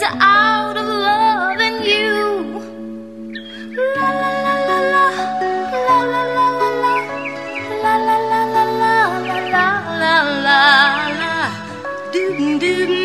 out of loving you. La la la la la, la la la la la, la la la la la, la la la la, do do.